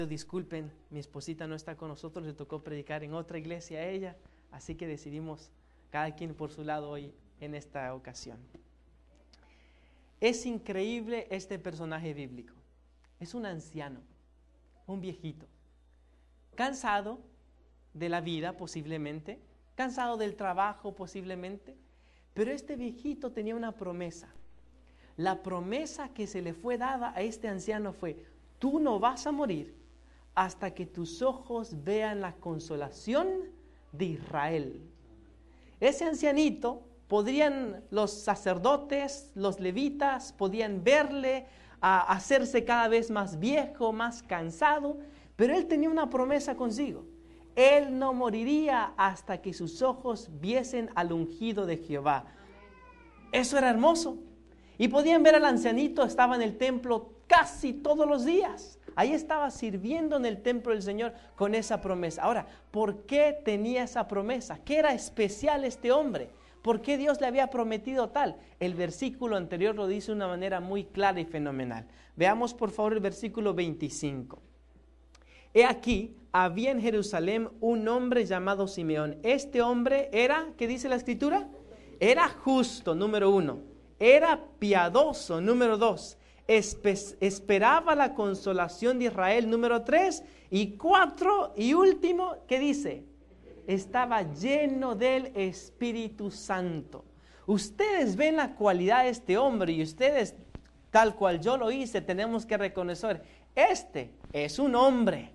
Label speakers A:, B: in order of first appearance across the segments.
A: Disculpen, mi esposita no está con nosotros, le tocó predicar en otra iglesia a ella, así que decidimos cada quien por su lado hoy en esta ocasión. Es increíble este personaje bíblico. Es un anciano, un viejito, cansado de la vida posiblemente, cansado del trabajo posiblemente, pero este viejito tenía una promesa. La promesa que se le fue dada a este anciano fue: tú no vas a morir hasta que tus ojos vean la consolación de Israel. Ese ancianito, podrían los sacerdotes, los levitas, podían verle a hacerse cada vez más viejo, más cansado, pero él tenía una promesa consigo. Él no moriría hasta que sus ojos viesen al ungido de Jehová. Eso era hermoso. Y podían ver al ancianito, estaba en el templo casi todos los días. Ahí estaba sirviendo en el templo del Señor con esa promesa. Ahora, ¿por qué tenía esa promesa? ¿Qué era especial este hombre? ¿Por qué Dios le había prometido tal? El versículo anterior lo dice de una manera muy clara y fenomenal. Veamos por favor el versículo 25. He aquí, había en Jerusalén un hombre llamado Simeón. Este hombre era, ¿qué dice la Escritura? Era justo, número 1. Era piadoso, número 2. Esperaba la consolación de Israel, número 3. Y 4 y último, ¿qué dice? Estaba lleno del Espíritu Santo. Ustedes ven la cualidad de este hombre y ustedes, tal cual yo lo hice, tenemos que reconocer, este es un hombre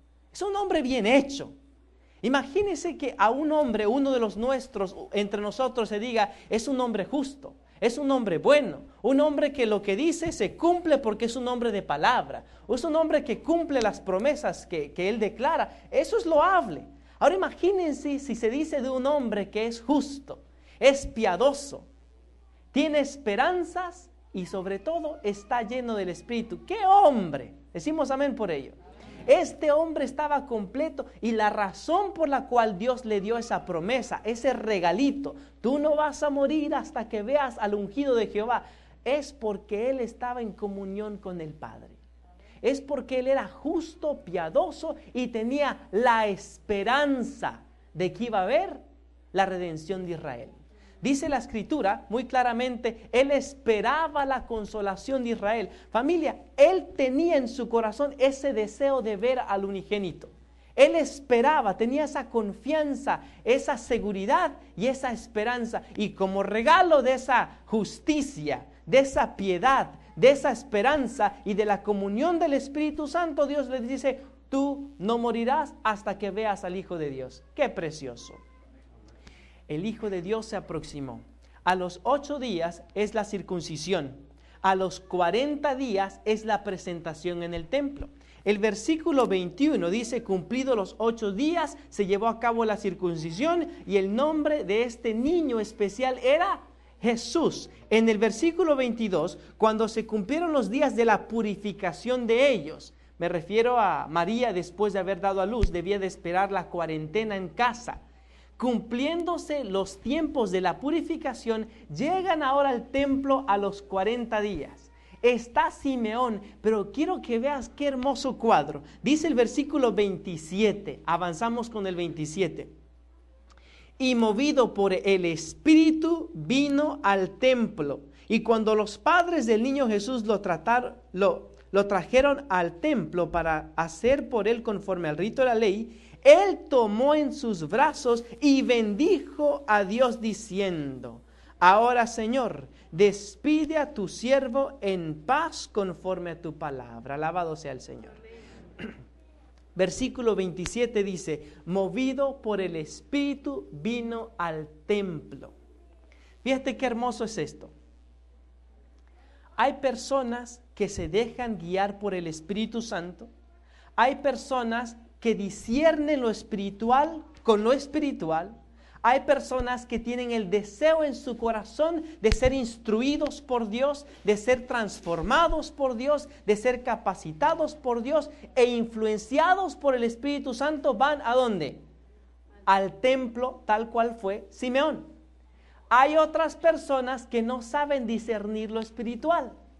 A: bien hecho. Imagínense que a un hombre, uno de los nuestros, entre nosotros se diga, es un hombre justo. Es un hombre bueno, un hombre que lo que dice se cumple porque es un hombre de palabra. Es un hombre que cumple las promesas que él declara. Eso es loable. Ahora imagínense si se dice de un hombre que es justo, es piadoso, tiene esperanzas y sobre todo está lleno del Espíritu. ¡Qué hombre! Decimos amén por ello. Este hombre estaba completo y la razón por la cual Dios le dio esa promesa, ese regalito, tú no vas a morir hasta que veas al ungido de Jehová, es porque él estaba en comunión con el Padre. Es porque él era justo, piadoso y tenía la esperanza de que iba a haber la redención de Israel. Dice la Escritura muy claramente, él esperaba la consolación de Israel. Familia, él tenía en su corazón ese deseo de ver al unigénito. Él esperaba, tenía esa confianza, esa seguridad y esa esperanza. Y como regalo de esa justicia, de esa piedad, de esa esperanza y de la comunión del Espíritu Santo, Dios le dice, tú no morirás hasta que veas al Hijo de Dios. ¡Qué precioso! El Hijo de Dios se aproximó. A los 8 días es la circuncisión. A los 40 días es la presentación en el templo. El versículo 21 dice, cumplidos los 8 días, se llevó a cabo la circuncisión y el nombre de este niño especial era Jesús. En el versículo 22, cuando se cumplieron los días de la purificación de ellos, me refiero a María después de haber dado a luz, debía de esperar la cuarentena en casa. Cumpliéndose los tiempos de la purificación, llegan ahora al templo a los 40 días. Está Simeón, pero quiero que veas qué hermoso cuadro. Dice el versículo 27, avanzamos con el 27. Y movido por el Espíritu vino al templo. Y cuando los padres del niño Jesús lo trajeron al templo para hacer por él conforme al rito de la ley, él tomó en sus brazos y bendijo a Dios diciendo, ahora Señor, despide a tu siervo en paz conforme a tu palabra. Alabado sea el Señor. Versículo 27 dice, movido por el Espíritu vino al templo. Fíjate qué hermoso es esto. Hay personas que se dejan guiar por el Espíritu Santo. Hay personas que disciernen lo espiritual con lo espiritual. Hay personas que tienen el deseo en su corazón de ser instruidos por Dios, de ser transformados por Dios, de ser capacitados por Dios e influenciados por el Espíritu Santo. ¿Van a dónde? Al templo, tal cual fue Simeón. Hay otras personas que no saben discernir lo espiritual.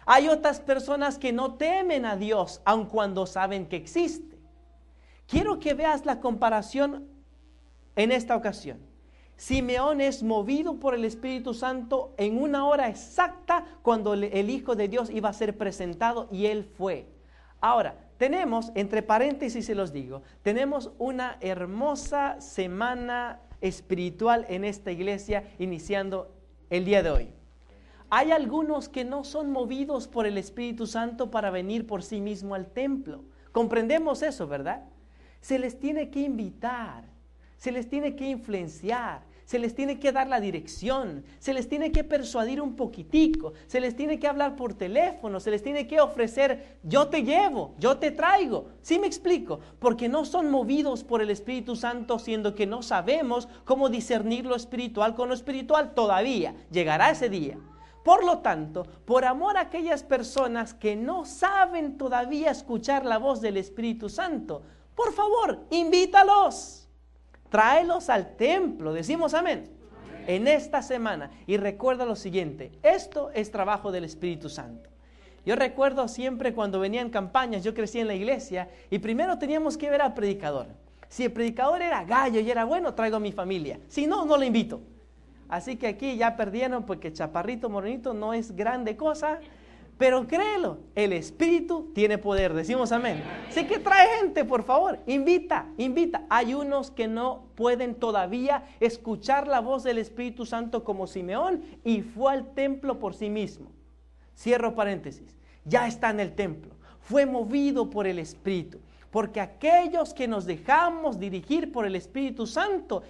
A: Hay otras personas que no temen a Dios, aun cuando saben que existe. Quiero que veas la comparación en esta ocasión. Simeón es movido por el Espíritu Santo en una hora exacta cuando el Hijo de Dios iba a ser presentado y él fue. Ahora, tenemos, entre paréntesis se los digo, tenemos una hermosa semana espiritual en esta iglesia iniciando el día de hoy. Hay algunos que no son movidos por el Espíritu Santo para venir por sí mismo al templo. Comprendemos eso, ¿verdad? Se les tiene que invitar, se les tiene que influenciar, se les tiene que dar la dirección, se les tiene que persuadir un poquitico, se les tiene que hablar por teléfono, se les tiene que ofrecer, yo te llevo, yo te traigo. ¿Sí me explico? Porque no son movidos por el Espíritu Santo, siendo que no sabemos cómo discernir lo espiritual con lo espiritual todavía. Llegará ese día. Por lo tanto, por amor a aquellas personas que no saben todavía escuchar la voz del Espíritu Santo, por favor, invítalos. Tráelos al templo, decimos amén, en esta semana. Y recuerda lo siguiente, esto es trabajo del Espíritu Santo. Yo recuerdo siempre cuando venían campañas, yo crecí en la iglesia y primero teníamos que ver al predicador. Si el predicador era gallo y era bueno, traigo a mi familia. Si no, no lo invito. Así que aquí ya perdieron porque chaparrito, morenito no es grande cosa. Pero créelo, el Espíritu tiene poder, decimos amén. Así que trae gente, por favor, invita. Hay unos que no pueden todavía escuchar la voz del Espíritu Santo como Simeón y fue al templo por sí mismo. Cierro paréntesis, ya está en el templo, fue movido por el Espíritu. Porque aquellos que nos dejamos dirigir por el Espíritu Santo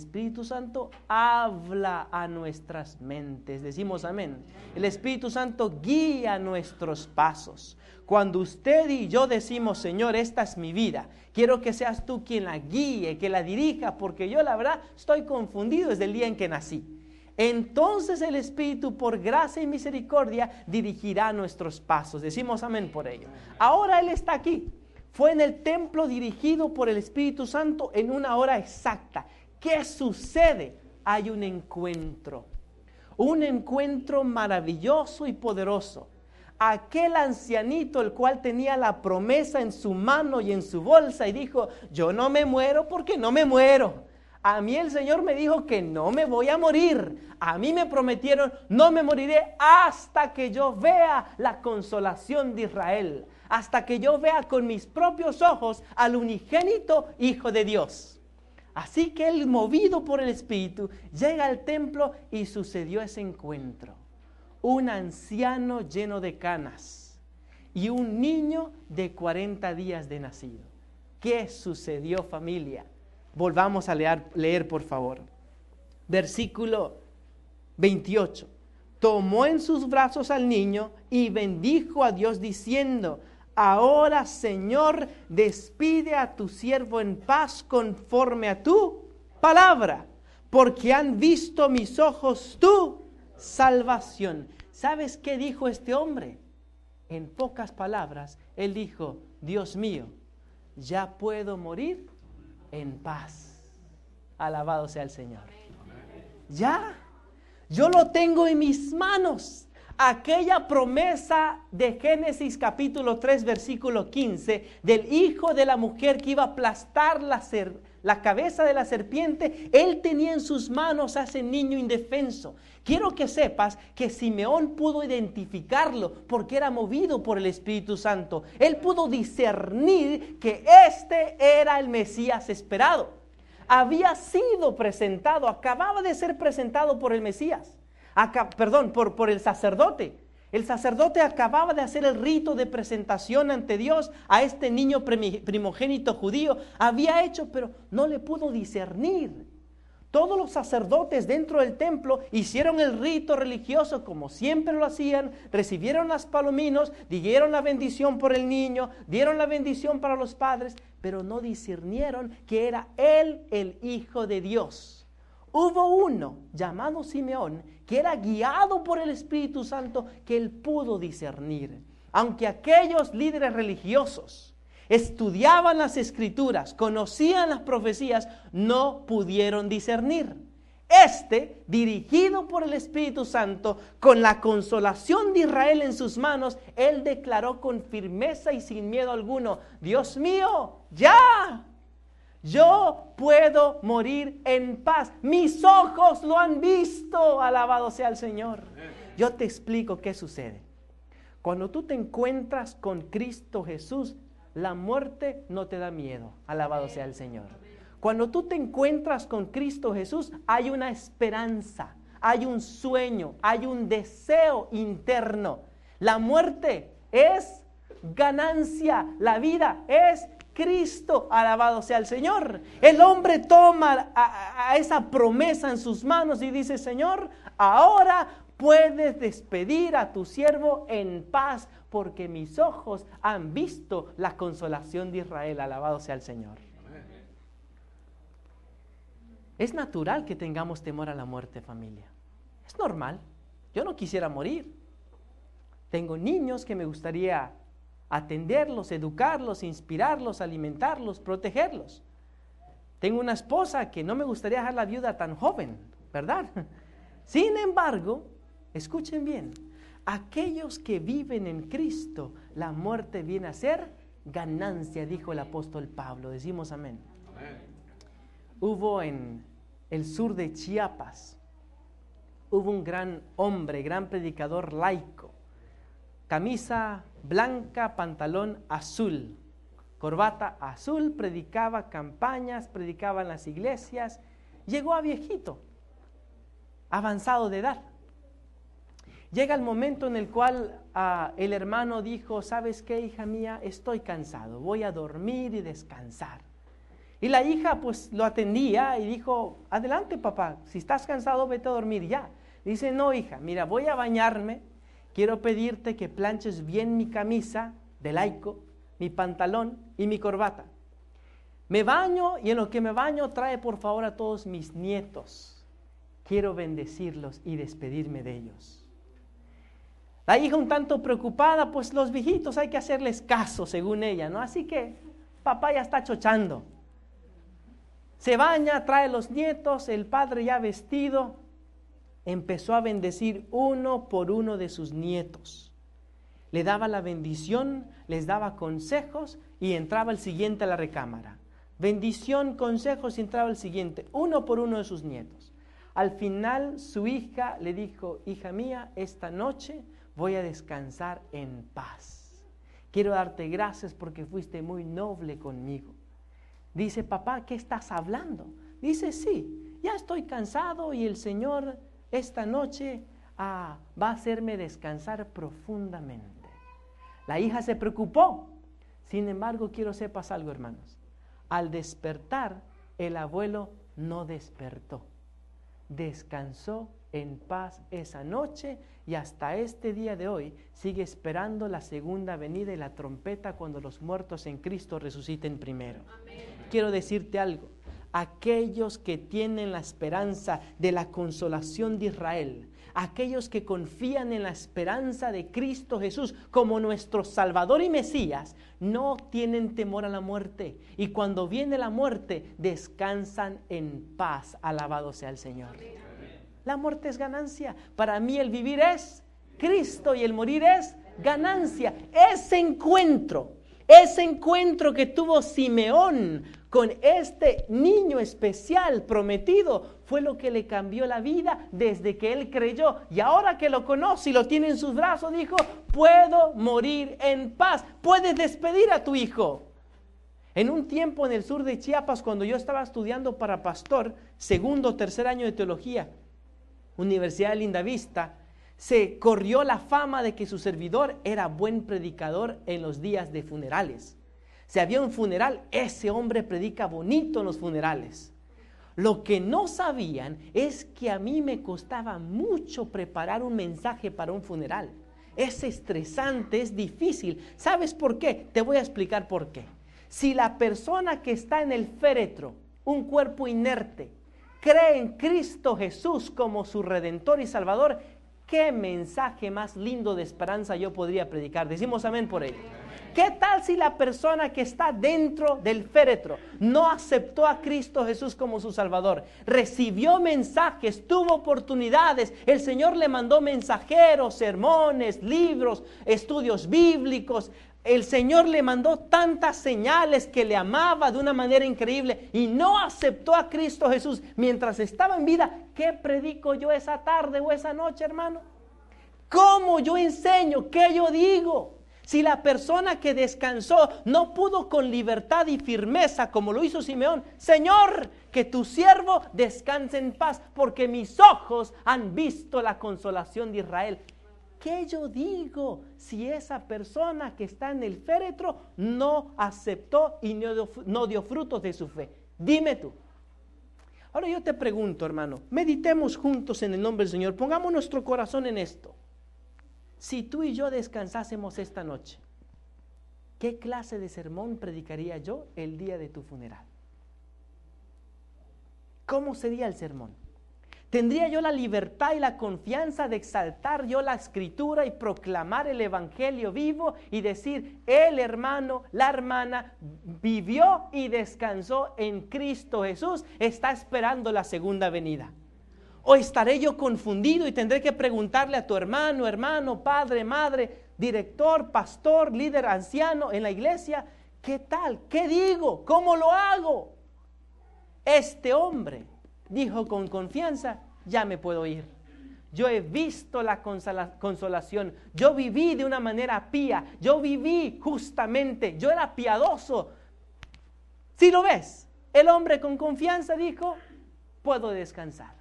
A: habla a nuestras mentes. Decimos amén. El Espíritu Santo guía nuestros pasos. Cuando usted y yo decimos, Señor, esta es mi vida, quiero que seas tú quien la guíe, que la dirija, porque yo la verdad estoy confundido desde el día en que nací. Entonces el Espíritu, por gracia y misericordia, dirigirá nuestros pasos. Decimos amén por ello. Ahora Él está aquí. Fue en el templo dirigido por el Espíritu Santo en una hora exacta. ¿Qué sucede? Hay un encuentro maravilloso y poderoso. Aquel ancianito, el cual tenía la promesa en su mano y en su bolsa y dijo, yo no me muero porque no me muero. A mí el Señor me dijo que no me voy a morir. A mí me prometieron, no me moriré hasta que yo vea la consolación de Israel. Hasta que yo vea con mis propios ojos al unigénito Hijo de Dios. Así que él, movido por el Espíritu, llega al templo y sucedió ese encuentro. Un anciano lleno de canas y un niño de 40 días de nacido. ¿Qué sucedió, familia? Volvamos a leer por favor. Versículo 28. Tomó en sus brazos al niño y bendijo a Dios diciendo, ahora, Señor, despide a tu siervo en paz conforme a tu palabra, porque han visto mis ojos tu salvación. ¿Sabes qué dijo este hombre? En pocas palabras, él dijo, Dios mío, ya puedo morir en paz. Alabado sea el Señor. Ya, yo lo tengo en mis manos. Aquella promesa de Génesis capítulo 3 versículo 15 del hijo de la mujer que iba a aplastar la cabeza de la serpiente, él tenía en sus manos a ese niño indefenso. Quiero que sepas que Simeón pudo identificarlo porque era movido por el Espíritu Santo. Él pudo discernir que este era el Mesías esperado. Había sido presentado, acababa de ser presentado por el Mesías. Por el sacerdote. El sacerdote acababa de hacer el rito de presentación ante Dios a este niño primogénito judío. Había hecho, pero no le pudo discernir. Todos los sacerdotes dentro del templo hicieron el rito religioso como siempre lo hacían, recibieron las palominos, dieron la bendición por el niño, dieron la bendición para los padres, pero no discernieron que era él el Hijo de Dios. Hubo uno llamado Simeón que era guiado por el Espíritu Santo que él pudo discernir. Aunque aquellos líderes religiosos estudiaban las Escrituras, conocían las profecías, no pudieron discernir. dirigido por el Espíritu Santo, con la consolación de Israel en sus manos, él declaró con firmeza y sin miedo alguno: Dios mío, ya, yo puedo morir en paz. Mis ojos lo han visto, alabado sea el Señor. Yo te explico qué sucede. Cuando tú te encuentras con Cristo Jesús, la muerte no te da miedo, alabado sea el Señor. Cuando tú te encuentras con Cristo Jesús, hay una esperanza, hay un sueño, hay un deseo interno. La muerte es ganancia, la vida es Cristo, alabado sea el Señor. El hombre toma a esa promesa en sus manos y dice: Señor, ahora puedes despedir a tu siervo en paz, porque mis ojos han visto la consolación de Israel, alabado sea el Señor. Es natural que tengamos temor a la muerte, familia. Es normal. Yo no quisiera morir. Tengo niños que me gustaría atenderlos, educarlos, inspirarlos, alimentarlos, protegerlos. Tengo una esposa que no me gustaría dejarla viuda tan joven, ¿verdad? Sin embargo, escuchen bien, aquellos que viven en Cristo, la muerte viene a ser ganancia, dijo el apóstol Pablo. Decimos amén. Hubo en el sur de Chiapas, hubo un gran hombre, gran predicador laico, camisa blanca, pantalón azul, corbata azul, predicaba campañas, predicaba en las iglesias, llegó a viejito, avanzado de edad. Llega el momento en el cual el hermano dijo: ¿sabes qué, hija mía? Estoy cansado, voy a dormir y descansar. Y la hija pues lo atendía y dijo: adelante, papá, si estás cansado vete a dormir ya. Dice: no, hija, mira, voy a bañarme, quiero pedirte que planches bien mi camisa de laico, mi pantalón y mi corbata. Me baño y en lo que me baño trae por favor a todos mis nietos. Quiero bendecirlos y despedirme de ellos. La hija un tanto preocupada, pues los viejitos hay que hacerles caso según ella, ¿no? Así que papá ya está chochando. Se baña, trae los nietos, el padre ya vestido, empezó a bendecir uno por uno de sus nietos. Le daba la bendición, les daba consejos y entraba el siguiente a la recámara. Bendición, consejos y entraba el siguiente, uno por uno de sus nietos. Al final su hija le dijo: hija mía, esta noche voy a descansar en paz. Quiero darte gracias porque fuiste muy noble conmigo. Dice: papá, ¿qué estás hablando? Dice: sí, ya estoy cansado y el Señor esta noche va a hacerme descansar profundamente. La hija se preocupó. Sin embargo, quiero sepas algo, hermanos. Al despertar, el abuelo no despertó. Descansó en paz esa noche y hasta este día de hoy sigue esperando la segunda venida y la trompeta cuando los muertos en Cristo resuciten primero. Amén. Quiero decirte algo: aquellos que tienen la esperanza de la consolación de Israel, aquellos que confían en la esperanza de Cristo Jesús como nuestro Salvador y Mesías, no tienen temor a la muerte, y cuando viene la muerte descansan en paz. Alabado sea el Señor. La muerte es ganancia. Para mí el vivir es Cristo y el morir es ganancia. Ese encuentro que tuvo Simeón con este niño especial prometido fue lo que le cambió la vida desde que él creyó. Y ahora que lo conoce y lo tiene en sus brazos, dijo: puedo morir en paz. Puedes despedir a tu hijo. En un tiempo en el sur de Chiapas, cuando yo estaba estudiando para pastor, segundo o tercer año de teología, Universidad de Lindavista, se corrió la fama de que su servidor era buen predicador en los días de funerales. Si había un funeral, ese hombre predica bonito en los funerales. Lo que no sabían es que a mí me costaba mucho preparar un mensaje para un funeral. Es estresante, es difícil. ¿Sabes por qué? Te voy a explicar por qué. Si la persona que está en el féretro, un cuerpo inerte, cree en Cristo Jesús como su Redentor y Salvador, ¿Qué mensaje más lindo de esperanza yo podría predicar? Decimos amén por ello. ¿Qué tal si la persona que está dentro del féretro no aceptó a Cristo Jesús como su Salvador? Recibió mensajes, tuvo oportunidades. El Señor le mandó mensajeros, sermones, libros, estudios bíblicos. El Señor le mandó tantas señales que le amaba de una manera increíble y no aceptó a Cristo Jesús mientras estaba en vida. ¿Qué predico yo esa tarde o esa noche, hermano? ¿Cómo yo enseño? ¿Qué yo digo? Si la persona que descansó no pudo con libertad y firmeza como lo hizo Simeón, Señor, que tu siervo descanse en paz, porque mis ojos han visto la consolación de Israel. ¿Qué yo digo si esa persona que está en el féretro no aceptó y no dio frutos de su fe? Dime tú. Ahora yo te pregunto, hermano, meditemos juntos en el nombre del Señor, pongamos nuestro corazón en esto. Si tú y yo descansásemos esta noche, ¿qué clase de sermón predicaría yo el día de tu funeral? ¿Cómo sería el sermón? ¿Tendría yo la libertad y la confianza de exaltar yo la Escritura y proclamar el Evangelio vivo y decir, el hermano, la hermana vivió y descansó en Cristo Jesús, está esperando la segunda venida? ¿O estaré yo confundido y tendré que preguntarle a tu hermano, padre, madre, director, pastor, líder, anciano en la iglesia, ¿qué tal? ¿Qué digo? ¿Cómo lo hago? Este hombre dijo con confianza, ya me puedo ir. Yo he visto la consolación. Yo viví de una manera pía. Yo viví justamente. Yo era piadoso. Si lo ves, el hombre con confianza dijo, puedo descansar.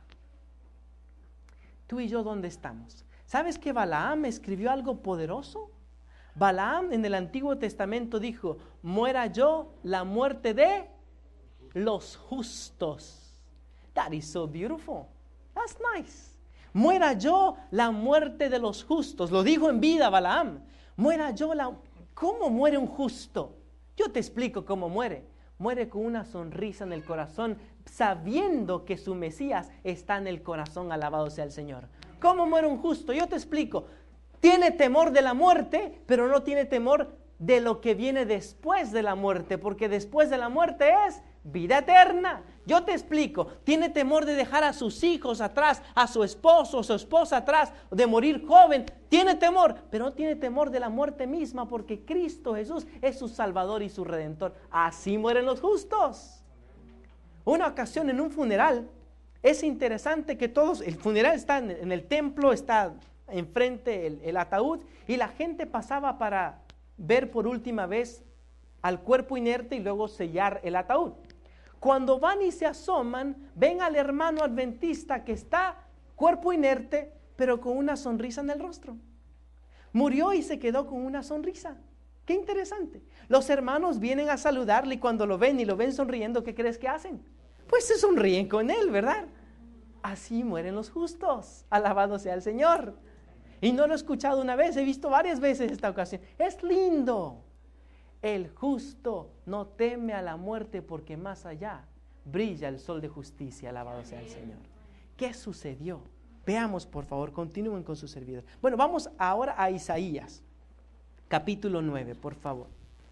A: Tú y yo, ¿dónde estamos? ¿Sabes que Balaam escribió algo poderoso? Balaam en el Antiguo Testamento dijo, muera yo la muerte de los justos. That is so beautiful. That's nice. Muera yo la muerte de los justos. Lo dijo en vida Balaam. Muera yo la... ¿Cómo muere un justo? Yo te explico cómo muere. Muere con una sonrisa en el corazón, sabiendo que su Mesías está en el corazón. Alabado sea el Señor. ¿Cómo muere un justo? Yo te explico. Tiene temor de la muerte, pero no tiene temor de lo que viene después de la muerte, porque después de la muerte es vida eterna. Yo te explico, tiene temor de dejar a sus hijos atrás, a su esposo o su esposa atrás, de morir joven, tiene temor, pero no tiene temor de la muerte misma, porque Cristo Jesús es su Salvador y su Redentor. Así mueren los justos. Una ocasión en un funeral, es interesante que todos, el funeral está en el templo, está enfrente el ataúd, y la gente pasaba para ver por última vez al cuerpo inerte y luego sellar el ataúd. Cuando van y se asoman, ven al hermano adventista que está cuerpo inerte, pero con una sonrisa en el rostro. Murió y se quedó con una sonrisa. Qué interesante. Los hermanos vienen a saludarle y cuando lo ven sonriendo, ¿qué crees que hacen? Pues se sonríen con él, ¿verdad? Así mueren los justos. Alabado sea el Señor. Y no lo he escuchado una vez, he visto varias veces esta ocasión. Es lindo. El justo no teme a la muerte porque más allá brilla el sol de justicia. Alabado sea el Señor. ¿Qué sucedió? Veamos, por favor, continúen con su servidor. Bueno, vamos ahora a Isaías, capítulo 9, por favor.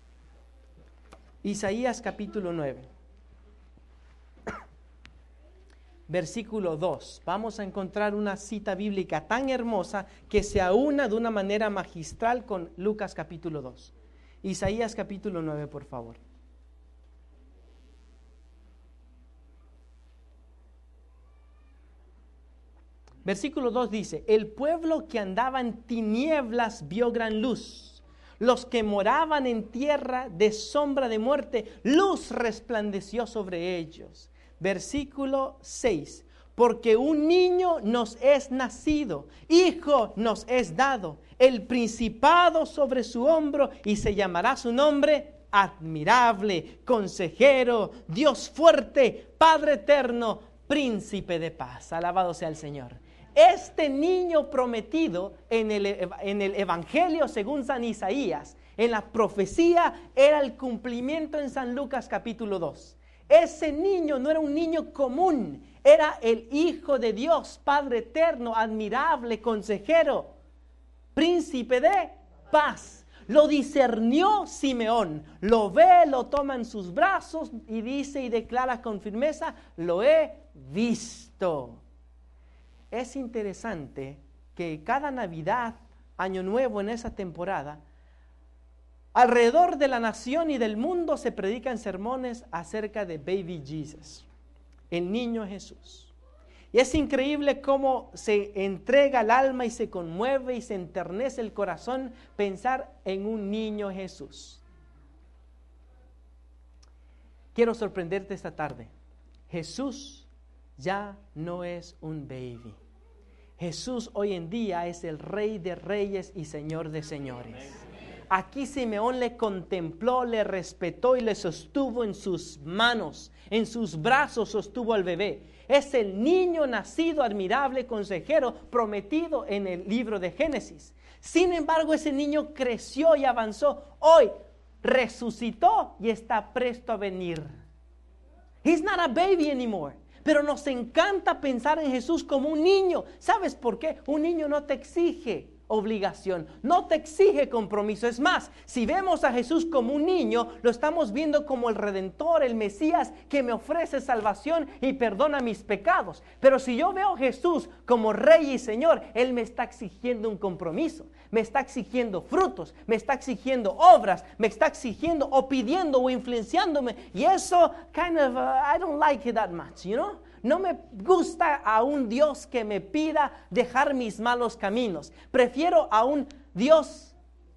A: Isaías, capítulo 9. Versículo 2. Vamos a encontrar una cita bíblica tan hermosa que se aúna de una manera magistral con Lucas, capítulo 2. Isaías capítulo 9, por favor. Versículo 2 dice, el pueblo que andaba en tinieblas vio gran luz. Los que moraban en tierra de sombra de muerte, luz resplandeció sobre ellos. Versículo 6. Porque un niño nos es nacido, hijo nos es dado, el principado sobre su hombro, y se llamará su nombre admirable, consejero, Dios fuerte, Padre eterno, príncipe de paz. Alabado sea el Señor. Este niño prometido en el Evangelio según San Isaías, en la profecía, era el cumplimiento en San Lucas capítulo 2. Ese niño no era un niño común, era el Hijo de Dios, Padre eterno, admirable, consejero, príncipe de paz. Lo discernió Simeón, lo ve, lo toma en sus brazos y dice y declara con firmeza, lo he visto. Es interesante que cada Navidad, Año Nuevo en esa temporada, alrededor de la nación y del mundo se predican sermones acerca de Baby Jesus, el niño Jesús. Y es increíble cómo se entrega el alma y se conmueve y se enternece el corazón pensar en un niño Jesús. Quiero sorprenderte esta tarde. Jesús ya no es un baby. Jesús hoy en día es el Rey de Reyes y Señor de Señores. Aquí Simeón le contempló, le respetó y le sostuvo en sus manos, en sus brazos sostuvo al bebé. Es el niño nacido, admirable, consejero, prometido en el libro de Génesis. Sin embargo, ese niño creció y avanzó. Hoy resucitó y está presto a venir. He's not a baby anymore. Pero nos encanta pensar en Jesús como un niño. ¿Sabes por qué? Un niño no te exige obligación, no te exige compromiso. Es más, si vemos a Jesús como un niño, lo estamos viendo como el Redentor, el Mesías que me ofrece salvación y perdona mis pecados. Pero si yo veo a Jesús como Rey y Señor, Él me está exigiendo un compromiso, me está exigiendo frutos, me está exigiendo obras, me está exigiendo o pidiendo o influenciándome. Y eso I don't like it that much, you know? No me gusta a un Dios que me pida dejar mis malos caminos. Prefiero a un Dios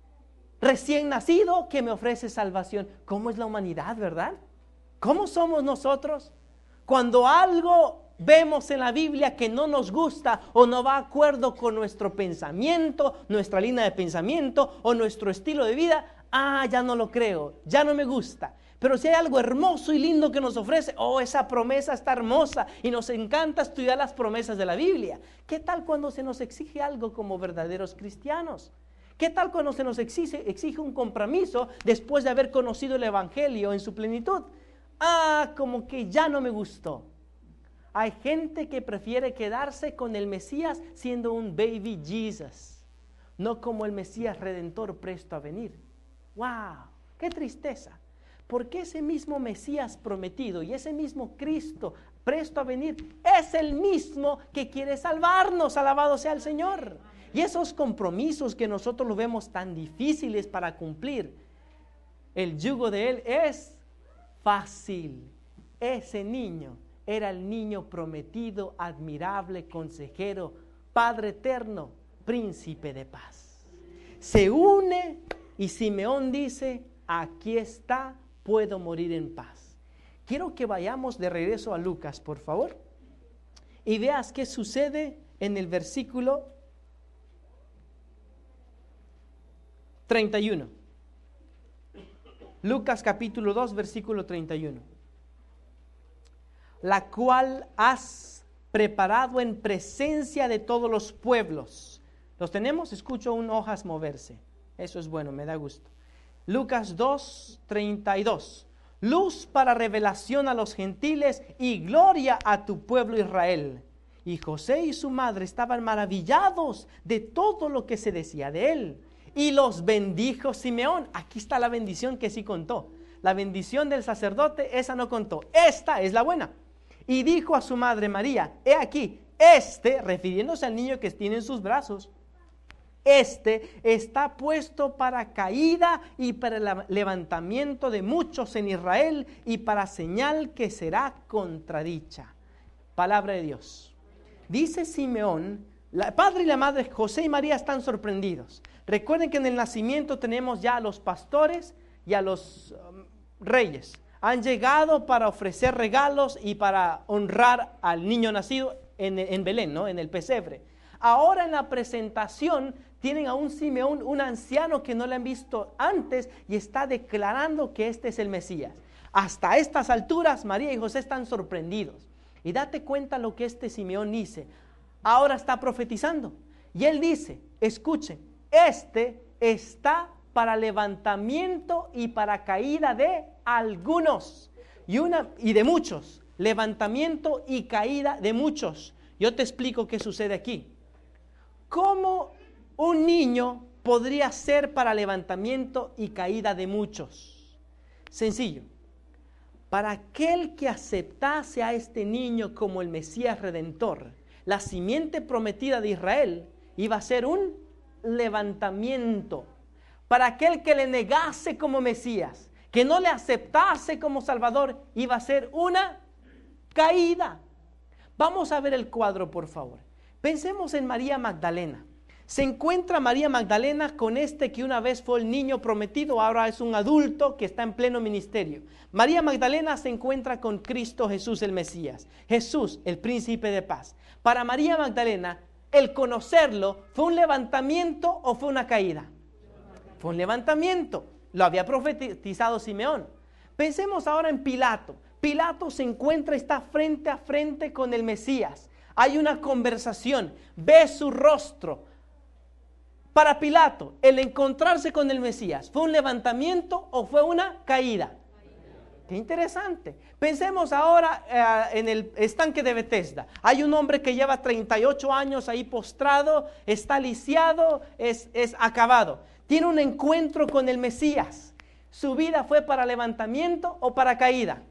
A: recién nacido que me ofrece salvación. ¿Cómo es la humanidad, verdad? ¿Cómo somos nosotros? Cuando algo vemos en la Biblia que no nos gusta o no va de acuerdo con nuestro pensamiento, nuestra línea de pensamiento o nuestro estilo de vida, ya no lo creo, ya no me gusta. Pero si hay algo hermoso y lindo que nos ofrece, esa promesa está hermosa y nos encanta estudiar las promesas de la Biblia. ¿Qué tal cuando se nos exige algo como verdaderos cristianos? ¿Qué tal cuando se nos exige un compromiso después de haber conocido el Evangelio en su plenitud? Como que ya no me gustó. Hay gente que prefiere quedarse con el Mesías siendo un baby Jesus, no como el Mesías Redentor presto a venir. ¡Wow! ¡Qué tristeza! Porque ese mismo Mesías prometido y ese mismo Cristo presto a venir es el mismo que quiere salvarnos. Alabado sea el Señor. Y esos compromisos que nosotros los vemos tan difíciles para cumplir, el yugo de Él es fácil. Ese niño era el niño prometido, admirable, consejero, Padre eterno, príncipe de paz. Se une y Simeón dice, aquí está, puedo morir en paz. Quiero que vayamos de regreso a Lucas, por favor, y veas qué sucede en el versículo 31. Lucas capítulo 2, versículo 31. La cual has preparado en presencia de todos los pueblos. ¿Los tenemos? Escucho un hojas moverse. Eso es bueno, me da gusto. Lucas 2, 32. Luz para revelación a los gentiles y gloria a tu pueblo Israel. Y José y su madre estaban maravillados de todo lo que se decía de él. Y los bendijo Simeón. Aquí está la bendición que sí contó. La bendición del sacerdote, esa no contó. Esta es la buena. Y dijo a su madre María, he aquí, refiriéndose al niño que tiene en sus brazos, está puesto para caída y para el levantamiento de muchos en Israel y para señal que será contradicha. Palabra de Dios. Dice Simeón, el padre y la madre José y María están sorprendidos. Recuerden que en el nacimiento tenemos ya a los pastores y a los reyes. Han llegado para ofrecer regalos y para honrar al niño nacido en Belén, ¿no? En el pesebre. Ahora en la presentación tienen a un Simeón, un anciano que no le han visto antes y está declarando que este es el Mesías. Hasta estas alturas María y José están sorprendidos. Y date cuenta lo que este Simeón dice. Ahora está profetizando. Y él dice, escuchen, está para levantamiento y para caída de algunos. y de muchos. Levantamiento y caída de muchos. Yo te explico qué sucede aquí. ¿Cómo un niño podría ser para levantamiento y caída de muchos? Sencillo. Para aquel que aceptase a este niño como el Mesías Redentor, la simiente prometida de Israel iba a ser un levantamiento. Para aquel que le negase como Mesías, que no le aceptase como Salvador, iba a ser una caída. Vamos a ver el cuadro, por favor. Pensemos en María Magdalena. Se encuentra María Magdalena con este que una vez fue el niño prometido, ahora es un adulto que está en pleno ministerio. María Magdalena se encuentra con Cristo Jesús el Mesías, Jesús el príncipe de paz. Para María Magdalena, el conocerlo, ¿fue un levantamiento o fue una caída? Fue un levantamiento, lo había profetizado Simeón. Pensemos ahora en Pilato. Pilato se encuentra, está frente a frente con el Mesías. Hay una conversación, ve su rostro. Para Pilato, el encontrarse con el Mesías, ¿fue un levantamiento o fue una caída? Qué interesante. Pensemos ahora en el estanque de Betesda. Hay un hombre que lleva 38 años ahí postrado, está lisiado, es acabado. Tiene un encuentro con el Mesías. ¿Su vida fue para levantamiento o para caída?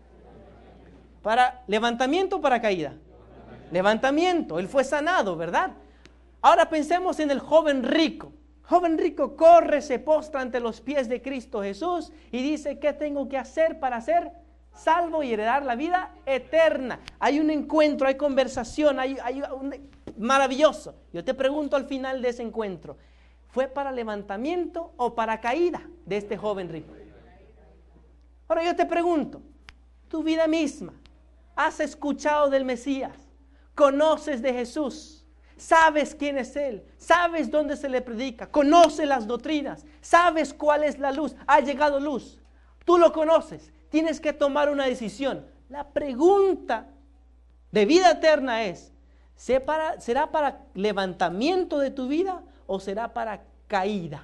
A: ¿Para levantamiento o para caída? Levantamiento. Él fue sanado, ¿verdad? Ahora pensemos en el joven rico. Joven rico corre, se postra ante los pies de Cristo Jesús y dice, ¿qué tengo que hacer para ser salvo y heredar la vida eterna? Hay un encuentro, hay conversación, maravilloso. Yo te pregunto al final de ese encuentro, ¿fue para levantamiento o para caída de este joven rico? Ahora yo te pregunto, tu vida misma, ¿has escuchado del Mesías? ¿Conoces de Jesús? ¿Sabes quién es Él? ¿Sabes dónde se le predica? ¿Conoces las doctrinas? ¿Sabes cuál es la luz? Ha llegado luz. Tú lo conoces. Tienes que tomar una decisión. La pregunta de vida eterna es, ¿será para levantamiento de tu vida o será para caída?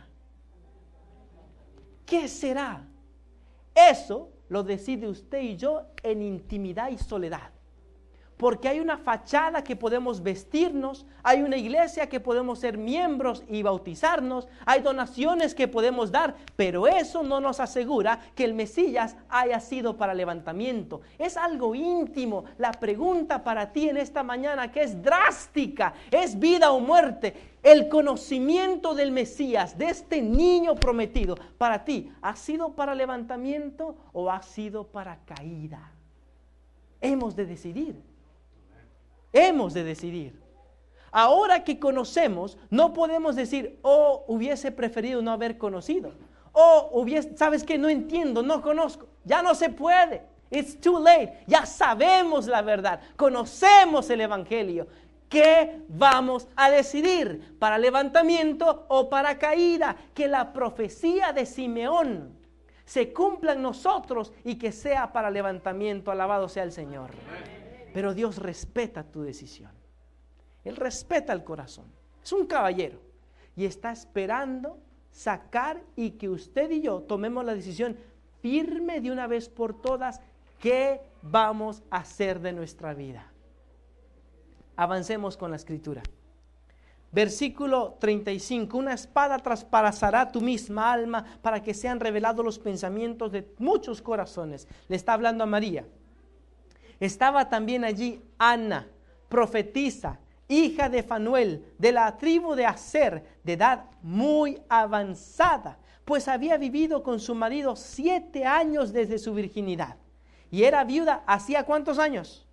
A: ¿Qué será? Eso lo decide usted y yo en intimidad y soledad. Porque hay una fachada que podemos vestirnos, hay una iglesia que podemos ser miembros y bautizarnos, hay donaciones que podemos dar, pero eso no nos asegura que el Mesías haya sido para levantamiento. Es algo íntimo. La pregunta para ti en esta mañana, que es drástica, es vida o muerte. El conocimiento del Mesías, de este niño prometido, para ti, ¿ha sido para levantamiento o ha sido para caída? Hemos de decidir. Hemos de decidir. Ahora que conocemos, no podemos decir, oh, hubiese preferido no haber conocido. Oh, ¿sabes qué? No entiendo, no conozco. Ya no se puede. It's too late. Ya sabemos la verdad. Conocemos el Evangelio. ¿Qué vamos a decidir? ¿Para levantamiento o para caída? Que la profecía de Simeón se cumpla en nosotros y que sea para levantamiento. Alabado sea el Señor. Pero Dios respeta tu decisión. Él respeta el corazón. Es un caballero y está esperando sacar y que usted y yo tomemos la decisión firme de una vez por todas. ¿Qué vamos a hacer de nuestra vida? Avancemos con la escritura. Versículo 35. Una espada traspasará tu misma alma para que sean revelados los pensamientos de muchos corazones. Le está hablando a María. Estaba también allí Ana, profetisa, hija de Fanuel, de la tribu de Aser, de edad muy avanzada, pues había vivido con su marido 7 años desde su virginidad. Y era viuda, ¿hacía cuántos años?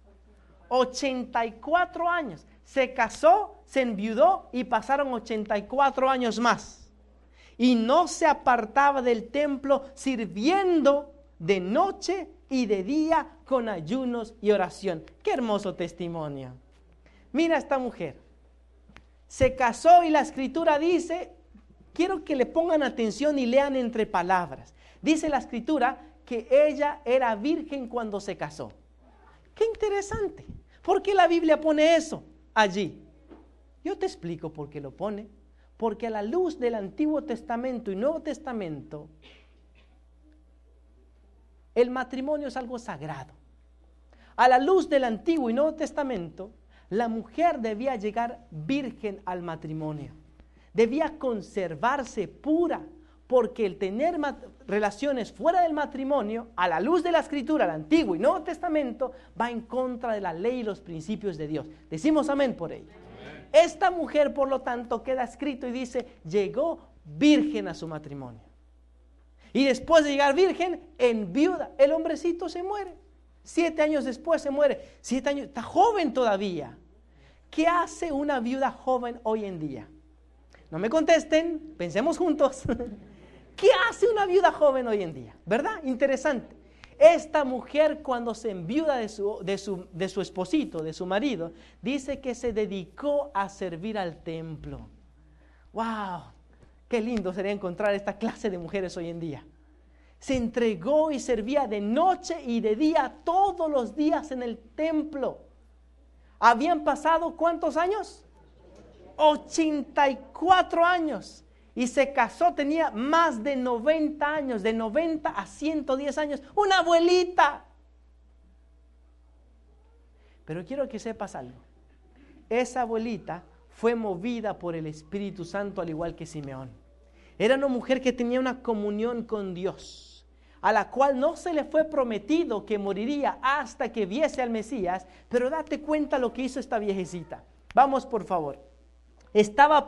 A: 84 años. Se casó, se enviudó y pasaron 84 años más. Y no se apartaba del templo, sirviendo de noche y de día con ayunos y oración. Qué hermoso testimonio. Mira esta mujer. Se casó y la escritura dice, quiero que le pongan atención y lean entre palabras. Dice la escritura que ella era virgen cuando se casó. Qué interesante. ¿Por qué la Biblia pone eso allí? Yo te explico por qué lo pone. Porque a la luz del Antiguo Testamento y Nuevo Testamento, el matrimonio es algo sagrado. A la luz del Antiguo y Nuevo Testamento, la mujer debía llegar virgen al matrimonio. Debía conservarse pura, porque el tener relaciones fuera del matrimonio, a la luz de la Escritura, el Antiguo y Nuevo Testamento, va en contra de la ley y los principios de Dios. Decimos amén por ello. Amén. Esta mujer, por lo tanto, queda escrito y dice, llegó virgen a su matrimonio. Y después de llegar virgen, en viuda, el hombrecito se muere. 7 años después se muere. 7 años, está joven todavía. ¿Qué hace una viuda joven hoy en día? No me contesten, pensemos juntos. ¿Qué hace una viuda joven hoy en día? ¿Verdad? Interesante. Esta mujer, cuando se enviuda de su esposito, de su marido, dice que se dedicó a servir al templo. ¡Wow! Qué lindo sería encontrar esta clase de mujeres hoy en día. Se entregó y servía de noche y de día todos los días en el templo. ¿Habían pasado cuántos años? 84 años. Y se casó, tenía más de 90 años, de 90 a 110 años. ¡Una abuelita! Pero quiero que sepas algo. Esa abuelita fue movida por el Espíritu Santo al igual que Simeón. Era una mujer que tenía una comunión con Dios, a la cual no se le fue prometido que moriría hasta que viese al Mesías. Pero date cuenta lo que hizo esta viejecita. Vamos, por favor. Estaba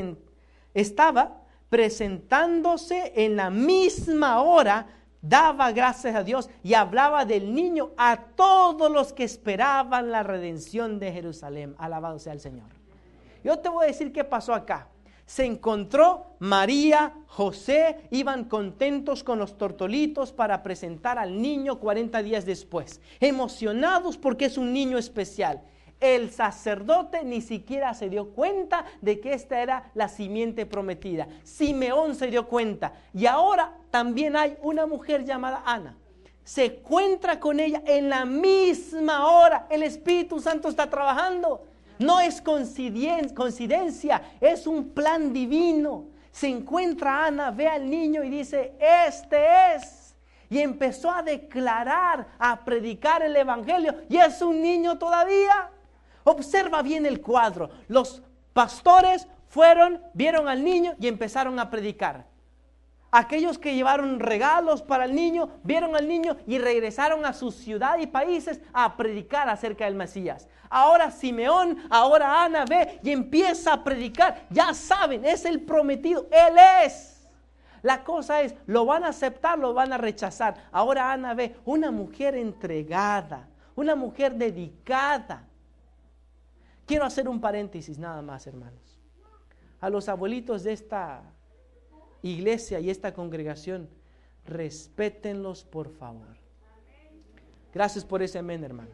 A: presentándose en la misma hora, daba gracias a Dios y hablaba del niño a todos los que esperaban la redención de Jerusalén. Alabado sea el Señor. Yo te voy a decir qué pasó acá. Se encontró María, José, iban contentos con los tortolitos para presentar al niño 40 días después, emocionados porque es un niño especial. El sacerdote ni siquiera se dio cuenta de que esta era la simiente prometida. Simeón se dio cuenta. Y ahora también hay una mujer llamada Ana. Se encuentra con ella en la misma hora. El Espíritu Santo está trabajando. No es coincidencia, es un plan divino. Se encuentra Ana, ve al niño y dice, este es. Y empezó a declarar, a predicar el evangelio. Y es un niño todavía. Observa bien el cuadro. Los pastores fueron, vieron al niño y empezaron a predicar. Aquellos que llevaron regalos para el niño, vieron al niño y regresaron a su ciudad y países a predicar acerca del Mesías. Ahora Simeón, ahora Ana ve y empieza a predicar. Ya saben, es el prometido, Él es. La cosa es, ¿lo van a aceptar, lo van a rechazar? Ahora Ana ve una mujer entregada, una mujer dedicada. Quiero hacer un paréntesis nada más, hermanos. A los abuelitos de esta iglesia y esta congregación, respétenlos por favor. Gracias por ese amén, hermana.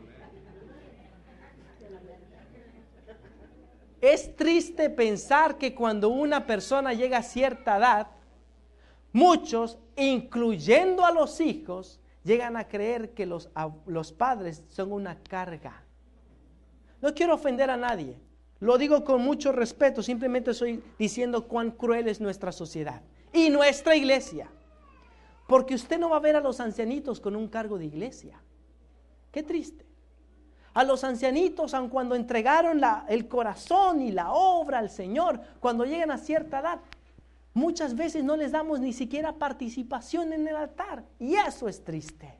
A: Es triste pensar que cuando una persona llega a cierta edad, muchos, incluyendo a los hijos, llegan a creer que los padres son una carga. No quiero ofender a nadie, lo digo con mucho respeto, simplemente estoy diciendo cuán cruel es nuestra sociedad y nuestra iglesia. Porque usted no va a ver a los ancianitos con un cargo de iglesia. Qué triste. A los ancianitos, aun cuando entregaron el corazón y la obra al Señor, cuando llegan a cierta edad, muchas veces no les damos ni siquiera participación en el altar. Y eso es triste.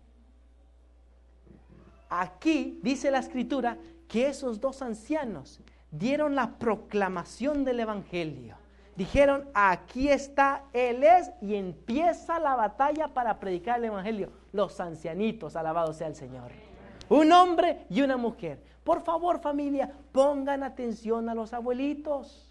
A: Aquí dice la Escritura que esos dos ancianos dieron la proclamación del evangelio. Dijeron, aquí está, Él es, y empieza la batalla para predicar el evangelio. Los ancianitos, alabado sea el Señor. Un hombre y una mujer. Por favor, familia, pongan atención a los abuelitos.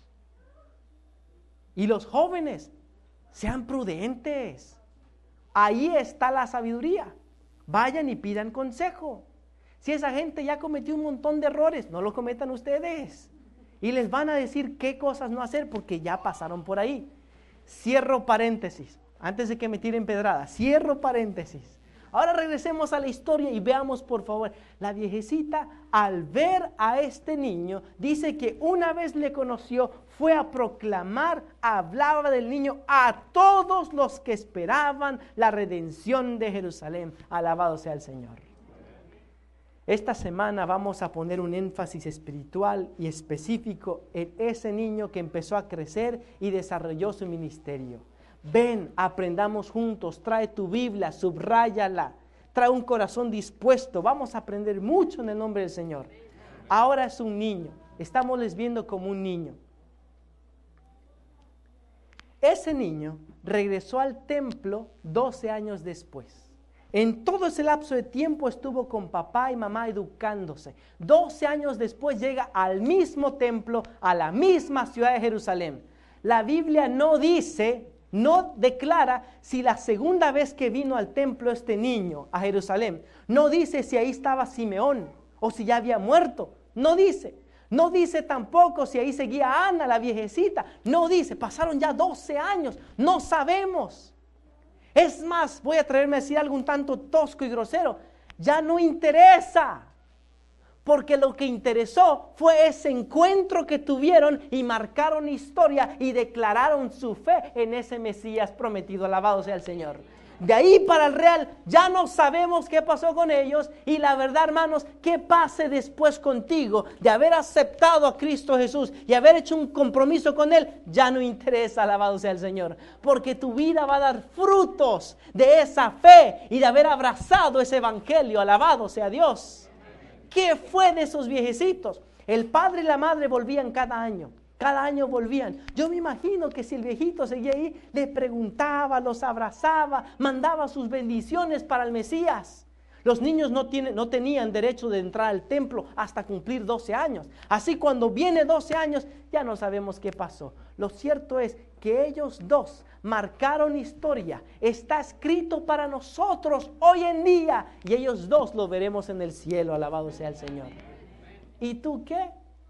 A: Y los jóvenes, sean prudentes. Ahí está la sabiduría. Vayan y pidan consejo. Si esa gente ya cometió un montón de errores, no lo cometan ustedes. Y les van a decir qué cosas no hacer porque ya pasaron por ahí. Cierro paréntesis, antes de que me tiren pedradas. Cierro paréntesis. Ahora regresemos a la historia y veamos, por favor. La viejecita, al ver a este niño, dice que una vez le conoció, fue a proclamar, hablaba del niño a todos los que esperaban la redención de Jerusalén. Alabado sea el Señor. Esta semana vamos a poner un énfasis espiritual y específico en ese niño que empezó a crecer y desarrolló su ministerio. Ven, aprendamos juntos, trae tu Biblia, subráyala, trae un corazón dispuesto, vamos a aprender mucho en el nombre del Señor. Ahora es un niño, estamos viendo como un niño. Ese niño regresó al templo 12 años después. En todo ese lapso de tiempo estuvo con papá y mamá educándose. 12 años después llega al mismo templo, a la misma ciudad de Jerusalén. La Biblia no dice, no declara si la segunda vez que vino al templo este niño a Jerusalén, no dice si ahí estaba Simeón o si ya había muerto. No dice. No dice tampoco si ahí seguía Ana, la viejecita. No dice, pasaron ya 12 años. No sabemos. Es más, voy a atreverme a decir algo un tanto tosco y grosero. Ya no interesa. Porque lo que interesó fue ese encuentro que tuvieron y marcaron historia y declararon su fe en ese Mesías prometido. Alabado sea el Señor. De ahí para el real ya no sabemos qué pasó con ellos y la verdad, hermanos, qué pase después contigo de haber aceptado a Cristo Jesús y haber hecho un compromiso con Él, ya no interesa, alabado sea el Señor, porque tu vida va a dar frutos de esa fe y de haber abrazado ese evangelio, alabado sea Dios. ¿Qué fue de esos viejecitos? El padre y la madre volvían cada año volvían. Yo me imagino que si el viejito seguía ahí, le preguntaba, los abrazaba, mandaba sus bendiciones para el Mesías. Los niños no tenían derecho de entrar al templo hasta cumplir 12 años. Así cuando viene 12 años, ya no sabemos qué pasó. Lo cierto es que ellos dos marcaron historia. Está escrito para nosotros hoy en día. Y ellos dos lo veremos en el cielo. Alabado sea el Señor. ¿Y tú qué?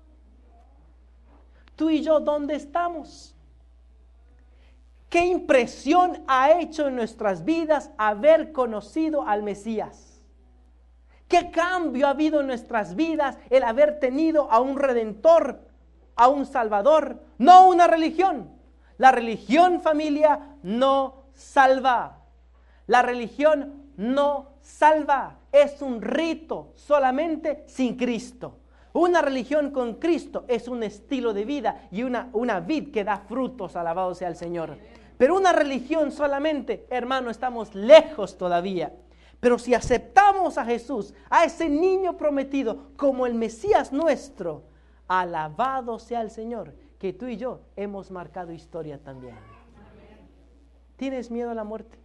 A: Tú y yo, ¿dónde estamos? ¿Qué impresión ha hecho en nuestras vidas haber conocido al Mesías? ¿Qué cambio ha habido en nuestras vidas el haber tenido a un Redentor, a un Salvador? No una religión. La religión, familia, no salva. La religión no salva. Es un rito solamente sin Cristo. Una religión con Cristo es un estilo de vida y una vid que da frutos, alabado sea el Señor. Pero una religión solamente, hermano, estamos lejos todavía. Pero si aceptamos a Jesús, a ese niño prometido, como el Mesías nuestro, alabado sea el Señor, que tú y yo hemos marcado historia también. ¿Tienes miedo a la muerte?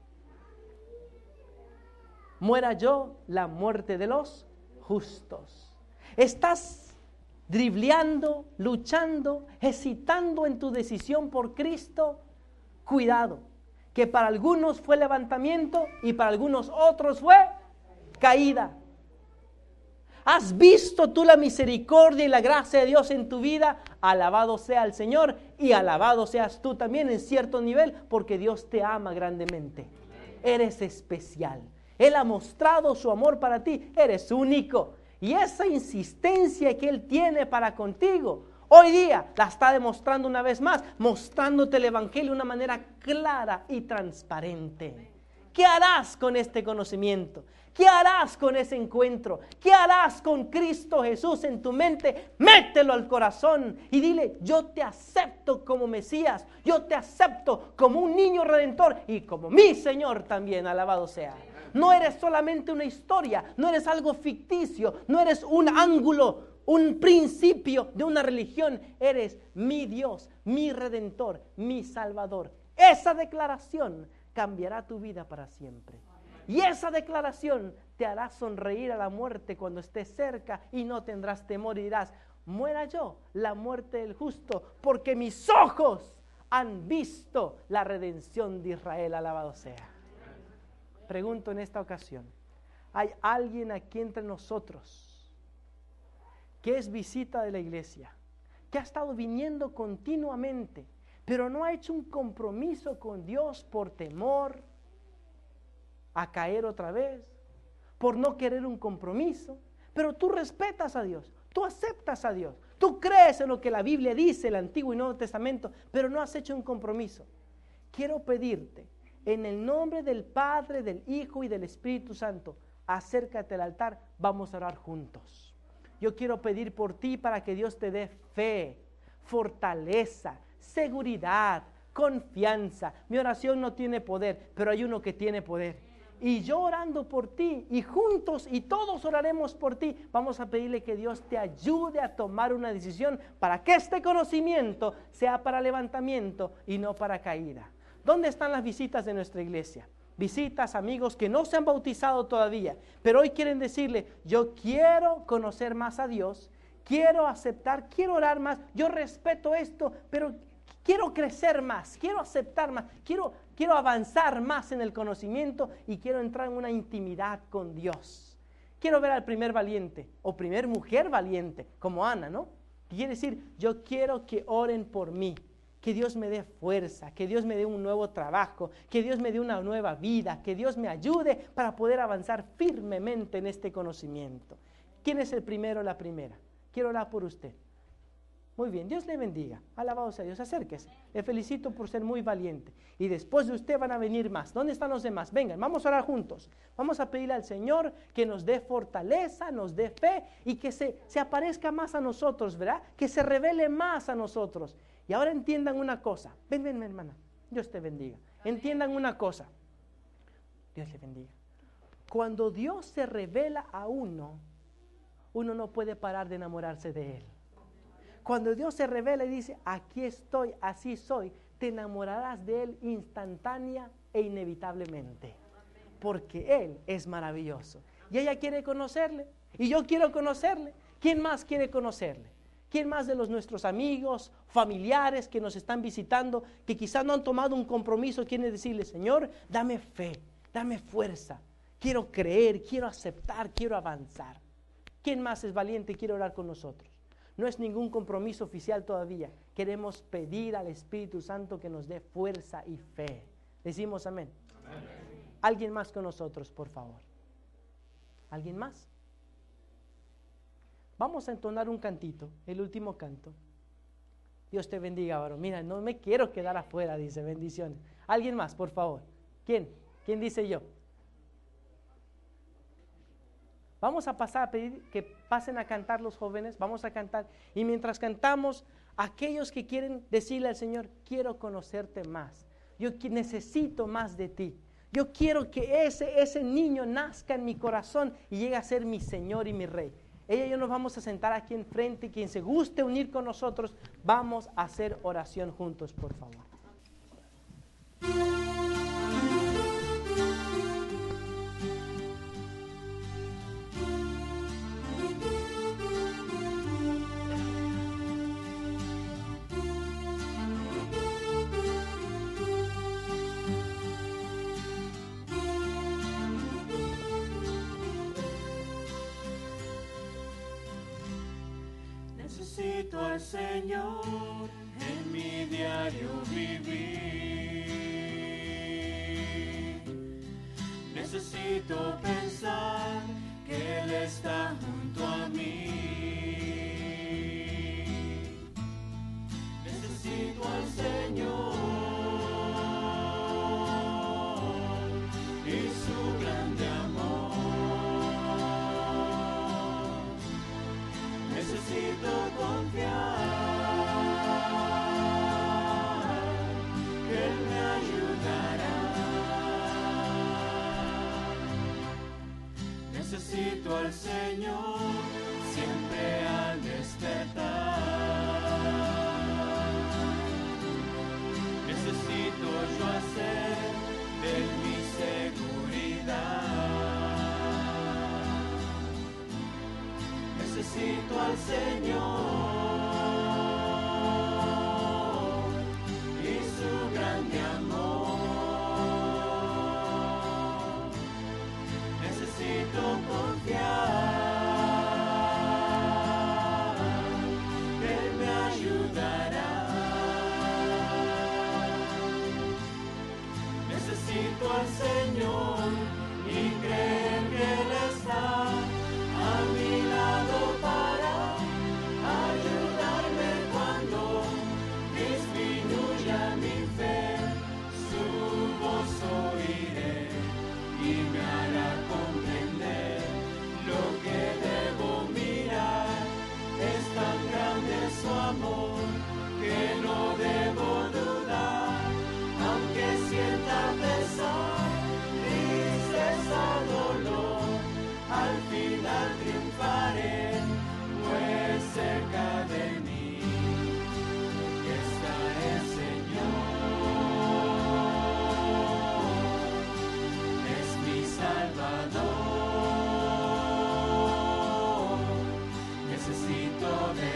A: Muera yo la muerte de los justos. ¿Estás dribleando, luchando, hesitando en tu decisión por Cristo? Cuidado, que para algunos fue levantamiento y para algunos otros fue caída. ¿Has visto tú la misericordia y la gracia de Dios en tu vida? Alabado sea el Señor y alabado seas tú también en cierto nivel, porque Dios te ama grandemente. Eres especial. Él ha mostrado su amor para ti. Eres único. Y esa insistencia que Él tiene para contigo, hoy día la está demostrando una vez más, mostrándote el Evangelio de una manera clara y transparente. ¿Qué harás con este conocimiento? ¿Qué harás con ese encuentro? ¿Qué harás con Cristo Jesús en tu mente? Mételo al corazón y dile, yo te acepto como Mesías, yo te acepto como un niño redentor y como mi Señor también, alabado sea. No eres solamente una historia, no eres algo ficticio, no eres un ángulo, un principio de una religión. Eres mi Dios, mi Redentor, mi Salvador. Esa declaración cambiará tu vida para siempre. Y esa declaración te hará sonreír a la muerte cuando estés cerca y no tendrás temor y dirás, muera yo la muerte del justo, porque mis ojos han visto la redención de Israel, alabado sea. Pregunto en esta ocasión, ¿hay alguien aquí entre nosotros que es visita de la iglesia, que ha estado viniendo continuamente, pero no ha hecho un compromiso con Dios por temor, a caer otra vez, por no querer un compromiso. Pero tú respetas a Dios, tú aceptas a Dios, tú crees en lo que la Biblia dice, el Antiguo y Nuevo Testamento, pero no has hecho un compromiso. Quiero pedirte, en el nombre del Padre, del Hijo y del Espíritu Santo, acércate al altar, vamos a orar juntos. Yo quiero pedir por ti para que Dios te dé fe, fortaleza, seguridad, confianza. Mi oración no tiene poder, pero hay uno que tiene poder. Y yo orando por ti, y juntos y todos oraremos por ti, vamos a pedirle que Dios te ayude a tomar una decisión para que este conocimiento sea para levantamiento y no para caída. ¿Dónde están las visitas de nuestra iglesia? Visitas, amigos que no se han bautizado todavía, pero hoy quieren decirle, yo quiero conocer más a Dios, quiero aceptar, quiero orar más, yo respeto esto, pero quiero crecer más, quiero aceptar más, quiero avanzar más en el conocimiento y quiero entrar en una intimidad con Dios. Quiero ver al primer valiente o primer mujer valiente, como Ana, ¿no? Quiere decir, yo quiero que oren por mí, que Dios me dé fuerza, que Dios me dé un nuevo trabajo, que Dios me dé una nueva vida, que Dios me ayude para poder avanzar firmemente en este conocimiento. ¿Quién es el primero o la primera? Quiero orar por usted. Muy bien, Dios le bendiga. Alabado sea Dios, acérquese. Le felicito por ser muy valiente. Y después de usted van a venir más. ¿Dónde están los demás? Vengan, vamos a orar juntos. Vamos a pedirle al Señor que nos dé fortaleza, nos dé fe y que se aparezca más a nosotros, ¿verdad? Que se revele más a nosotros. Y ahora entiendan una cosa. Ven, hermana. Dios te bendiga. Entiendan una cosa. Dios le bendiga. Cuando Dios se revela a uno no puede parar de enamorarse de Él. Cuando Dios se revela y dice, aquí estoy, así soy, te enamorarás de Él instantánea e inevitablemente. Porque Él es maravilloso. Y ella quiere conocerle. Y yo quiero conocerle. ¿Quién más quiere conocerle? ¿Quién más de nuestros amigos, familiares que nos están visitando, que quizás no han tomado un compromiso, quiere decirle, Señor, dame fe, dame fuerza. Quiero creer, quiero aceptar, quiero avanzar. ¿Quién más es valiente y quiere orar con nosotros? No es ningún compromiso oficial todavía. Queremos pedir al Espíritu Santo que nos dé fuerza y fe. Decimos amén. Amén. ¿Alguien más con nosotros, por favor? ¿Alguien más? Vamos a entonar un cantito, el último canto. Dios te bendiga, varón. Mira, no me quiero quedar afuera, dice, bendiciones. ¿Alguien más, por favor? ¿Quién? ¿Quién dice yo? Vamos a pasar a pedir que pasen a cantar los jóvenes, vamos a cantar. Y mientras cantamos, aquellos que quieren decirle al Señor, quiero conocerte más, yo necesito más de ti. Yo quiero que ese niño nazca en mi corazón y llegue a ser mi Señor y mi Rey. Ella y yo nos vamos a sentar aquí enfrente y quien se guste unir con nosotros, vamos a hacer oración juntos, por favor.
B: Necesito al Señor en mi diario vivir. Necesito pensar que Él está junto a mí. Necesito al Señor y su grande amor. Necesito confiar que Él me ayudará. Necesito al Señor siempre al despertar. Necesito yo hacer de mi seguridad. Necesito al Señor y su grande amor. Necesito confiar que Él me ayudará. Necesito al Señor final triunfaré, pues cerca de mí está el Señor, es mi Salvador, necesito de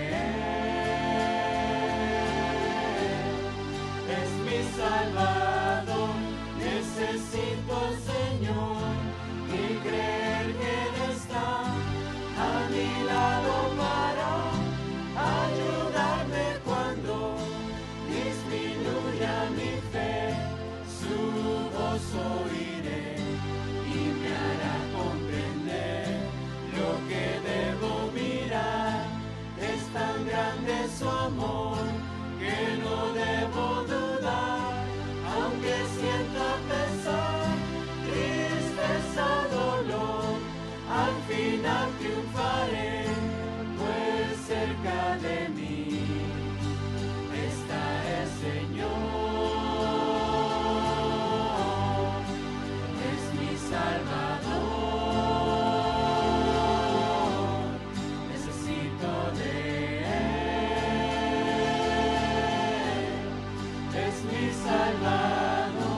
B: Él, es mi Salvador, necesito al Señor y creer que Él está a mi lado para ayudarme cuando disminuya mi fe. Su voz oiré y me hará comprender lo que debo mirar. Es tan grande su amor que no debo dudar, aunque sienta pesar, tristeza, dolor, al final triunfaré, pues cerca de mí está el Señor, es mi Salvador, necesito de Él, es mi Salvador.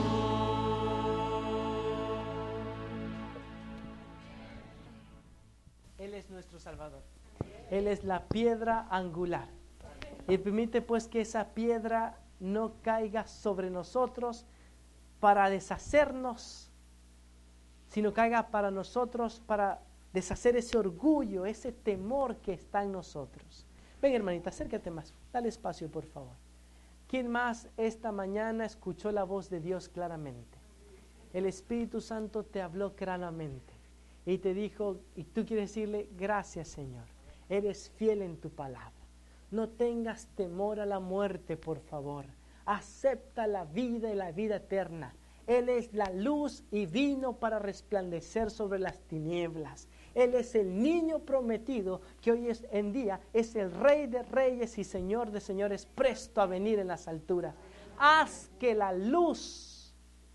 A: Él es nuestro Salvador. Él es la piedra angular. Y permite pues que esa piedra no caiga sobre nosotros para deshacernos, sino caiga para nosotros para deshacer ese orgullo, ese temor que está en nosotros. Ven, hermanita, acércate más. Dale espacio, por favor. ¿Quién más esta mañana escuchó la voz de Dios claramente? El Espíritu Santo te habló claramente y te dijo, y tú quieres decirle, gracias, Señor, eres fiel en tu palabra. No tengas temor a la muerte, por favor. Acepta la vida y la vida eterna. Él es la luz y vino para resplandecer sobre las tinieblas. Él es el niño prometido que hoy en día es el Rey de reyes y Señor de señores, presto a venir en las alturas. Haz que la luz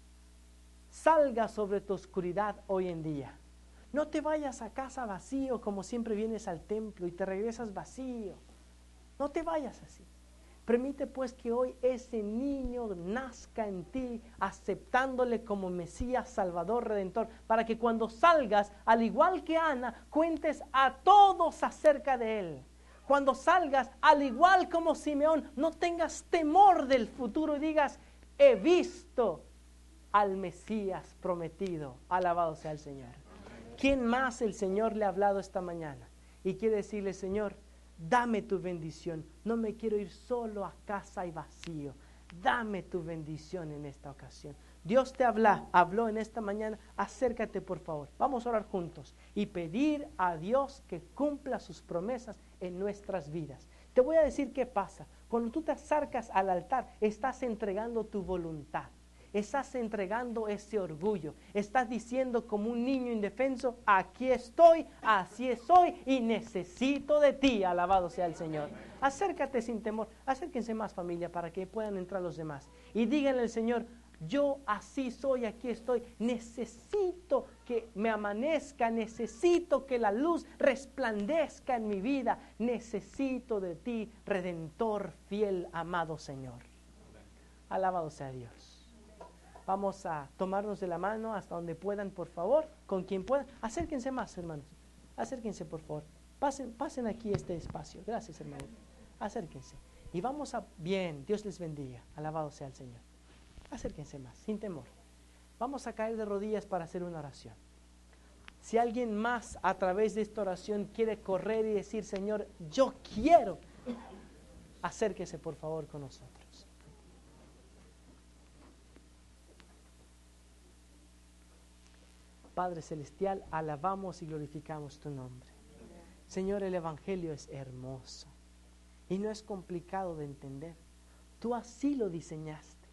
A: salga sobre tu oscuridad hoy en día. No te vayas a casa vacío como siempre vienes al templo y te regresas vacío. No te vayas así. Permite pues que hoy ese niño nazca en ti, aceptándole como Mesías, Salvador, Redentor, para que cuando salgas, al igual que Ana, cuentes a todos acerca de Él. Cuando salgas, al igual como Simeón, no tengas temor del futuro y digas, he visto al Mesías prometido. Alabado sea el Señor. ¿Quién más el Señor le ha hablado esta mañana? Y quiere decirle, Señor, dame tu bendición. No me quiero ir solo a casa y vacío. Dame tu bendición en esta ocasión. Dios te habló en esta mañana. Acércate, por favor. Vamos a orar juntos y pedir a Dios que cumpla sus promesas en nuestras vidas. Te voy a decir qué pasa. Cuando tú te acercas al altar, estás entregando tu voluntad. Estás entregando ese orgullo. Estás diciendo como un niño indefenso, aquí estoy, así soy y necesito de ti. Alabado sea el Señor. Acércate sin temor. Acérquense más, familia, para que puedan entrar los demás. Y díganle al Señor, yo así soy, aquí estoy. Necesito que me amanezca. Necesito que la luz resplandezca en mi vida. Necesito de ti, Redentor fiel, amado Señor. Alabado sea Dios. Vamos a tomarnos de la mano hasta donde puedan, por favor, con quien puedan. Acérquense más, hermanos. Acérquense, por favor. Pasen aquí este espacio. Gracias, hermanos. Acérquense. Y vamos a... Bien, Dios les bendiga. Alabado sea el Señor. Acérquense más, sin temor. Vamos a caer de rodillas para hacer una oración. Si alguien más a través de esta oración quiere correr y decir, Señor, yo quiero, acérquese, por favor, con nosotros. Padre Celestial, alabamos y glorificamos tu nombre. Señor, el Evangelio es hermoso y no es complicado de entender. Tú así lo diseñaste.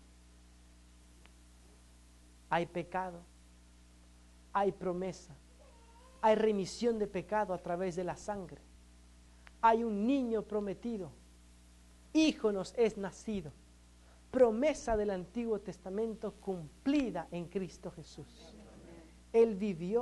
A: Hay pecado, hay promesa, hay remisión de pecado a través de la sangre. Hay un niño prometido, hijo nos es nacido, promesa del Antiguo Testamento cumplida en Cristo Jesús. Él vivió,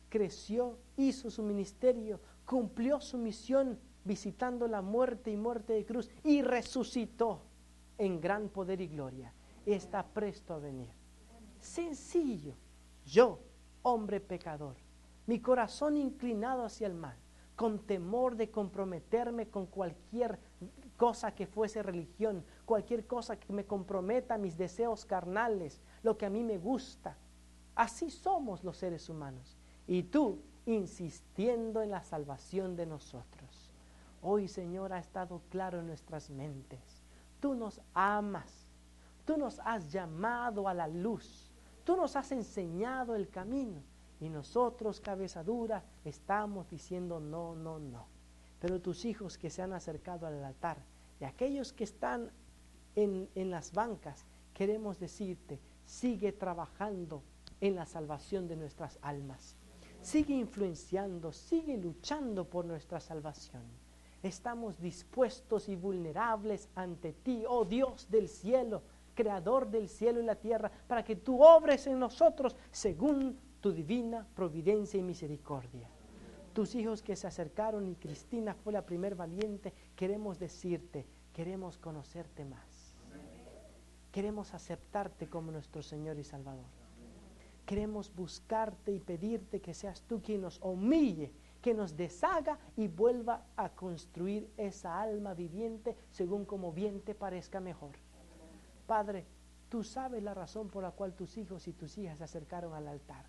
A: creció, hizo su ministerio, cumplió su misión visitando la muerte y muerte de cruz y resucitó en gran poder y gloria. Está presto a venir. Sencillo. Yo, hombre pecador, mi corazón inclinado hacia el mal, con temor de comprometerme con cualquier cosa que fuese religión, cualquier cosa que me comprometa mis deseos carnales, lo que a mí me gusta. Así somos los seres humanos. Y tú, insistiendo en la salvación de nosotros. Hoy, Señor, ha estado claro en nuestras mentes. Tú nos amas. Tú nos has llamado a la luz. Tú nos has enseñado el camino. Y nosotros, cabeza dura, estamos diciendo no, no, no. Pero tus hijos que se han acercado al altar y aquellos que están en las bancas, queremos decirte, sigue trabajando en la salvación de nuestras almas. Sigue influenciando, sigue luchando por nuestra salvación. Estamos dispuestos y vulnerables ante ti, oh Dios del cielo, creador del cielo y la tierra, para que tú obres en nosotros según tu divina providencia y misericordia. Tus hijos que se acercaron, y Cristina fue la primer valiente, queremos decirte, queremos conocerte más. Queremos aceptarte como nuestro Señor y Salvador. Queremos buscarte y pedirte que seas tú quien nos humille, que nos deshaga y vuelva a construir esa alma viviente según como bien te parezca mejor. Padre, tú sabes la razón por la cual tus hijos y tus hijas se acercaron al altar.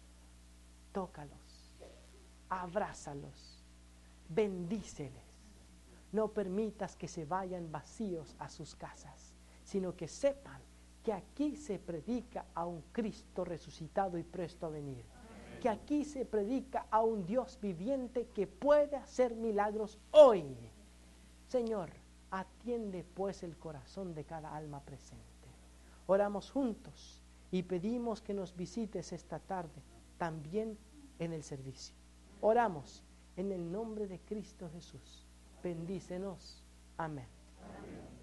A: Tócalos, abrázalos, bendíceles. No permitas que se vayan vacíos a sus casas, sino que sepan que aquí se predica a un Cristo resucitado y presto a venir. Que aquí se predica a un Dios viviente que puede hacer milagros hoy. Señor, atiende pues el corazón de cada alma presente. Oramos juntos y pedimos que nos visites esta tarde, también en el servicio. Oramos en el nombre de Cristo Jesús. Bendícenos. Amén.
B: Amén.